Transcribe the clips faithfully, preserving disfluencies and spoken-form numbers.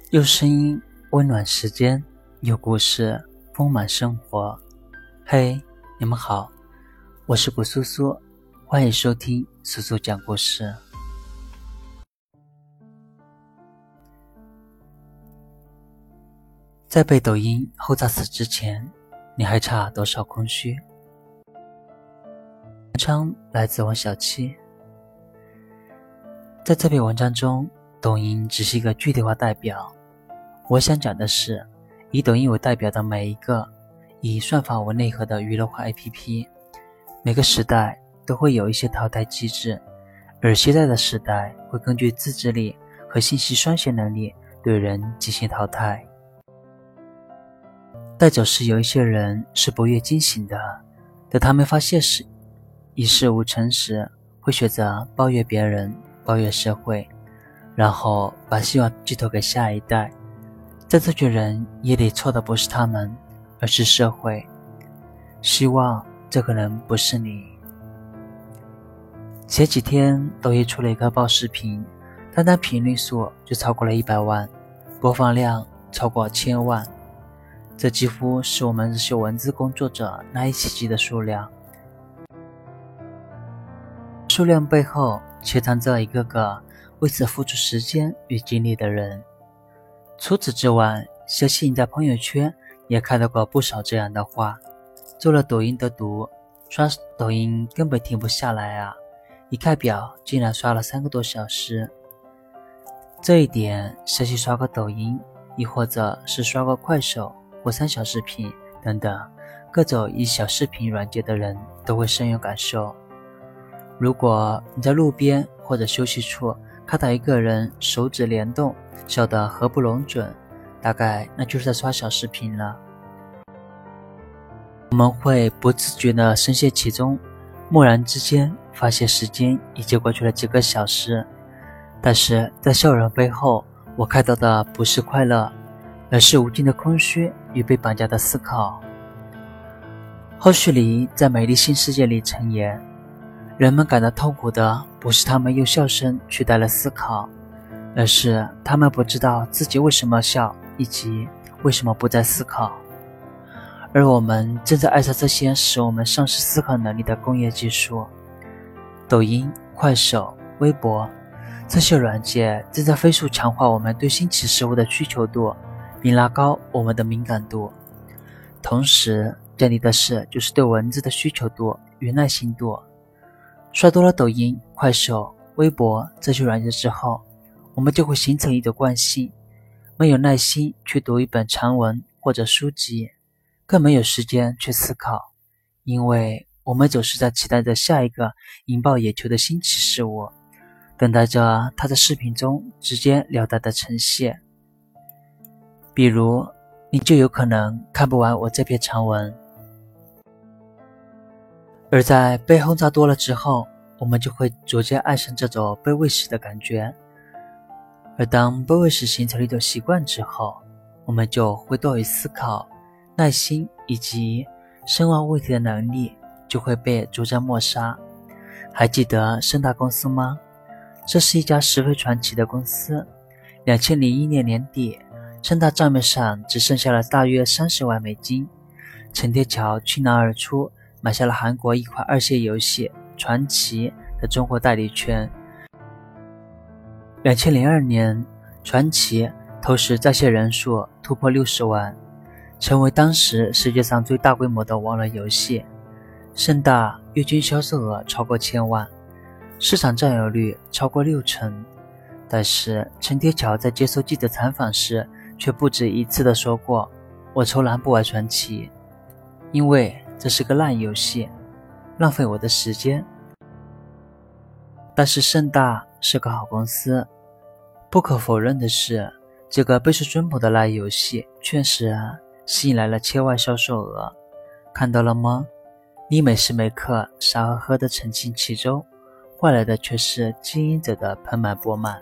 用声音温暖时间，有故事丰满生活。嘿，你们好，我是古苏苏，欢迎收听苏苏讲故事。在被抖音轰炸死之前，你还差多少空虚？文章来自王小七。在这篇文章中，抖音只是一个具体化代表。我想讲的是，以抖音为代表的每一个以算法为内核的娱乐化 A P P， 每个时代都会有一些淘汰机制，而现在的时代会根据自制力和信息双写能力对人进行淘汰。带走时有一些人是不愿惊醒的，等他们发现时一事无成时，会选择抱怨别人，抱怨社会，然后把希望寄托给下一代。在这群人眼里，错的不是他们，而是社会。希望这个人不是你。前几天抖音出了一个爆视频，单单频率数就超过了一百万，播放量超过千万，这几乎是我们日修文字工作者难以企及的数量。数量背后潜藏着一个个为此付出时间与精力的人。除此之外，相信你在朋友圈也看到过不少这样的话：做了抖音的毒，刷抖音根本停不下来啊！一看表，竟然刷了三个多小时。这一点，相信刷个抖音，亦或者是刷个快手或三小视频等等各种以小视频软件的人都会深有感受。如果你在路边或者休息处看到一个人手指联动，笑得合不拢准，大概那就是在刷小视频了。我们会不自觉地深陷其中，蓦然之间发现时间已经过去了几个小时。但是在笑容背后，我看到的不是快乐，而是无尽的空虚与被绑架的思考。后续里在美丽新世界里陈言，人们感到痛苦的不是他们用笑声取代了思考，而是他们不知道自己为什么笑，以及为什么不再思考。而我们正在爱上这些使我们丧失思考能力的工业技术。抖音、快手、微博，这些软件正在飞速强化我们对新奇事物的需求度，并拉高我们的敏感度。同时降低的是就是对文字的需求度与耐心度。刷多了抖音、快手、微博这些软件之后，我们就会形成一种惯性，没有耐心去读一本长文或者书籍，更没有时间去思考，因为我们总是在期待着下一个引爆眼球的新奇事物，等待着它在视频中直截了当的呈现。比如，你就有可能看不完我这篇长文。而在被轰炸多了之后，我们就会逐渐爱上这种被喂食的感觉。而当被喂食形成了一种习惯之后，我们就会多于思考，耐心以及深挖问题的能力就会被逐渐抹杀。还记得盛大公司吗？这是一家十分传奇的公司。二零零一年年底，盛大账面上只剩下了大约三十万美金。陈天桥倾囊而出，买下了韩国一款二线游戏传奇的中国代理权。二零零二年，传奇同时在线人数突破六十万，成为当时世界上最大规模的网络游戏。盛大月均销售额超过千万，市场占有率超过六成。但是陈天桥在接受记者采访时却不止一次地说过，我从来不玩传奇，因为这是个烂游戏，浪费我的时间。但是盛大是个好公司，不可否认的是，这个备受追捧的烂游戏确实吸引来了千万销售额。看到了吗？你每时每刻傻呵呵地沉浸其中，换来的却是经营者的盆满钵满。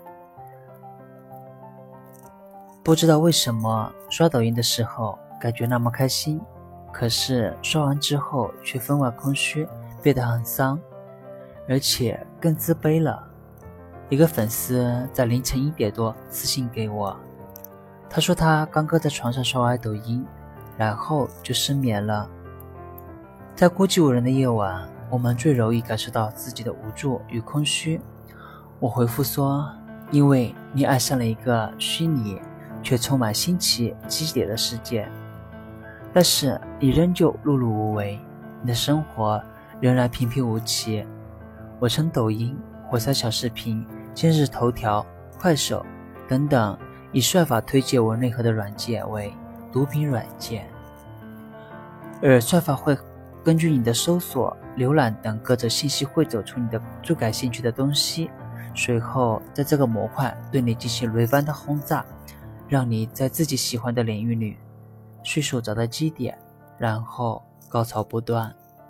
不知道为什么刷抖音的时候感觉那么开心，可是刷完之后却分外空虚，变得很丧，而且更自卑了。一个粉丝在凌晨一点多私信给我， 他说他刚刚在床上刷完抖音，然后就失眠了。在孤寂无人的夜晚，我们最容易感受到自己的无助与空虚。我回复说，因为你爱上了一个虚拟却充满新奇激烈的世界，但是你仍旧碌碌无为，你的生活仍然平平无奇。我称抖音、火山小视频、今日头条、快手等等以算法推荐为内核的软件为毒品软件，而算法会根据你的搜索、浏览等各种信息汇总出你的最感兴趣的东西，随后在这个模块对你进行轮番的轰炸，让你在自己喜欢的领域里迅速找到基点，然后高潮不断。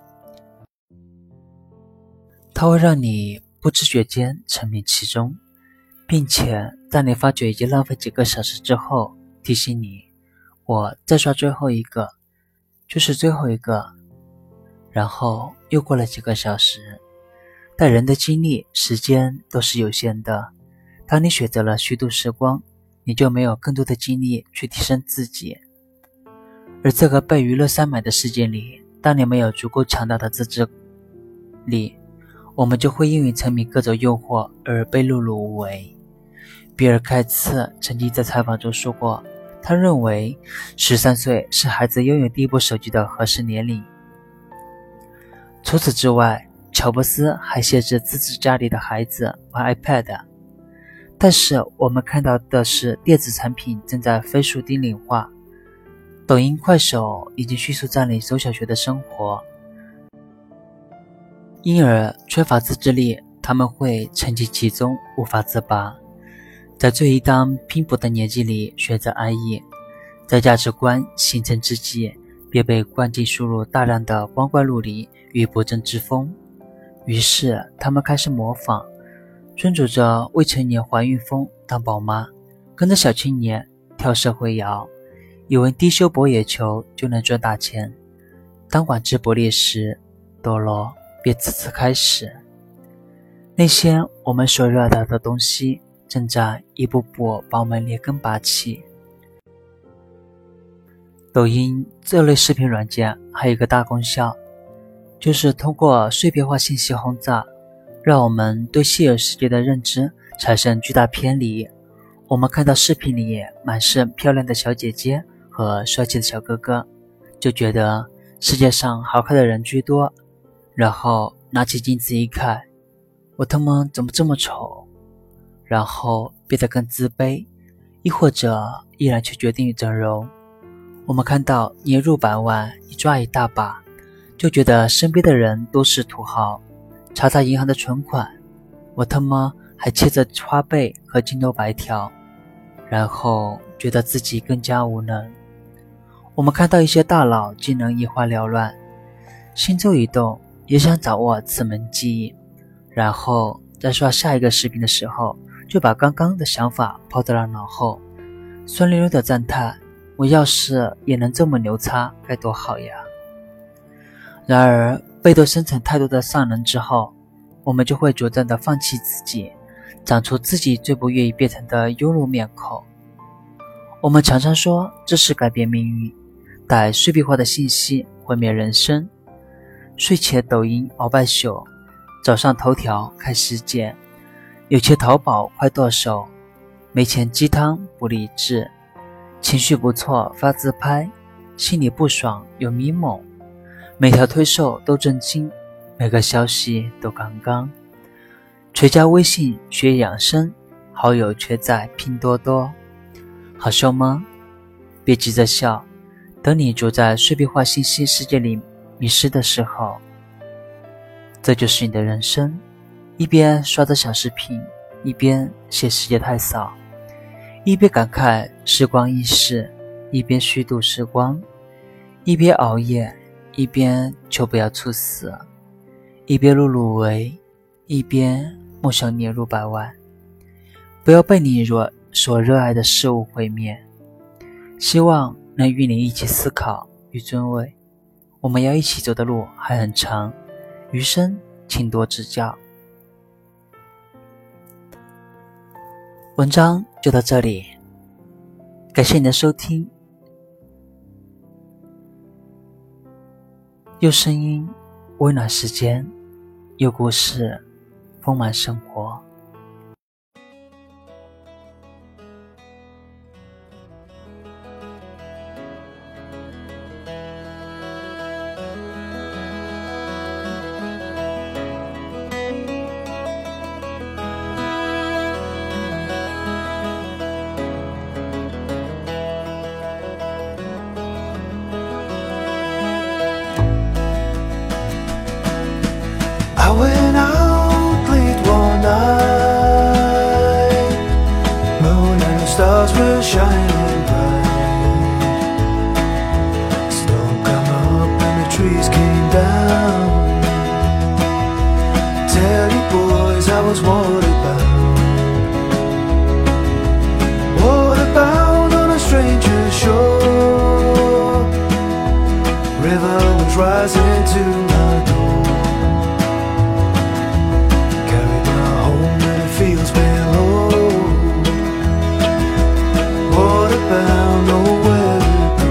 它会让你不知觉间沉迷其中，并且在你发觉已经浪费几个小时之后，提醒你，我再刷最后一个，就是最后一个。然后又过了几个小时。但人的精力、时间都是有限的，当你选择了虚度时光，你就没有更多的精力去提升自己。而这个被娱乐塞满的世界里，当你没有足够强大的自制力，我们就会因为沉迷各种诱惑而被碌碌无为。比尔盖茨曾经在采访中说过，他认为十三岁是孩子拥有第一部手机的合适年龄。除此之外，乔布斯还限制自己家里的孩子玩 iPad， 但是我们看到的是电子产品正在飞速低龄化，抖音、快手已经迅速占领中小学的生活，因而缺乏自制力，他们会沉浸其中无法自拔，在这一当拼搏的年纪里选择安逸，在价值观形成之际便被灌进输入大量的光怪陆离与不正之风。于是他们开始模仿，遵守着未成年怀孕风当宝妈，跟着小青年跳社会摇，以为低修博野球就能赚大钱。当管制不力时，堕落便此次开始。那些我们所热爱的东西正在一步步把我们连根拔起。抖音这类视频软件还有一个大功效，就是通过碎片化信息轰炸，让我们对现有世界的认知产生巨大偏离。我们看到视频里满是漂亮的小姐姐和帅气的小哥哥，就觉得世界上好看的人居多，然后拿起镜子一看，我他妈怎么这么丑，然后变得更自卑，亦或者依然却决定整容。我们看到年入百万一抓一大把，就觉得身边的人都是土豪。查查银行的存款，我他妈还欠着花呗和京东白条，然后觉得自己更加无能。我们看到一些大佬技能眼花缭乱，心中一动也想掌握此门技艺，然后在刷下一个视频的时候就把刚刚的想法抛在了脑后，酸溜溜的赞叹，我要是也能这么牛叉该多好呀。然而被动生成太多的上能之后，我们就会逐渐的放弃自己，长出自己最不愿意变成的庸碌面孔。我们常常说知识改变命运，但碎片化的信息毁灭人生。睡前抖音鳌拜秀，早上头条看事件，有钱淘宝快剁手，没钱鸡汤不理智，情绪不错发自拍，心里不爽有迷蒙，每条推售都震惊，每个消息都刚刚。垂加微信学养生，好友却在拼多多。好笑吗？别急着笑，等你处在碎片化信息世界里迷失的时候，这就是你的人生。一边刷着小视频，一边嫌世界太少，一边感慨时光易逝，一边虚度时光，一边熬夜，一边求不要猝死，一边碌碌无为，一边梦想年入百万。不要被你所热爱的事物毁灭。希望能与你一起思考与尊位，我们要一起走的路还很长，余生请多指教。文章就到这里， 感谢你的收听，用声音温暖时间，用故事丰满生活。 I went out late one night, moon and the stars were shining bright. Snow come up and the trees came down. Tell you boys I was waterbound, waterbound on a stranger's shore. River was rising to my door. Feels below, waterbound, nowhere to go.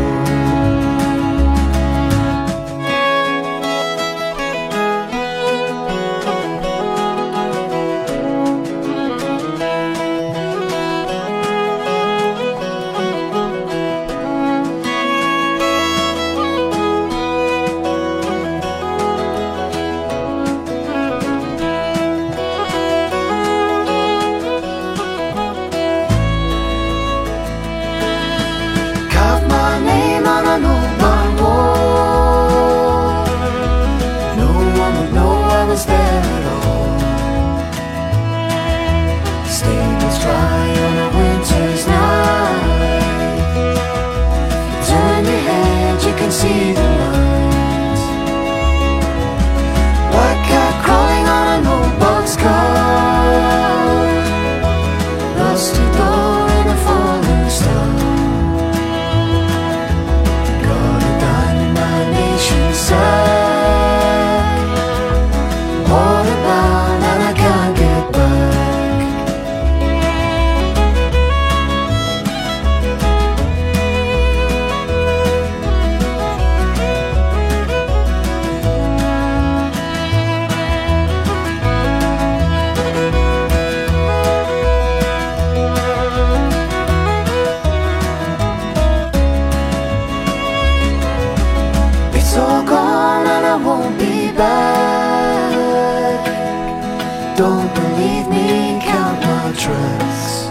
See the lines. White cat crawling on an old boxcar, rusty door in a falling star. Got a dime in my nation's side, waterbound and I can't get back. It's all gone and I won't be back. Don't believe me, count my tracks.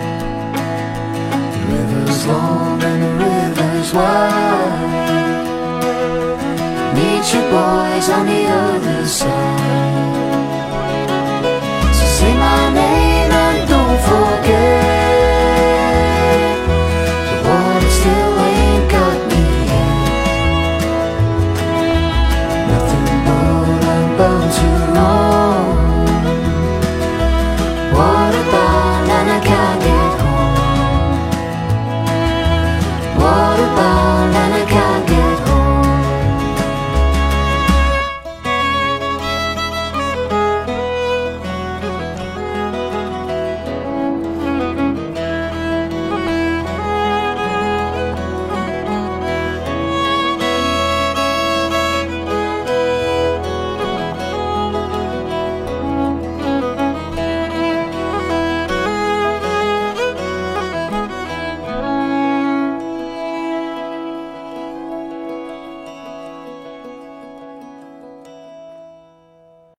The river's long and the river's wide. Meet your boys on the other side.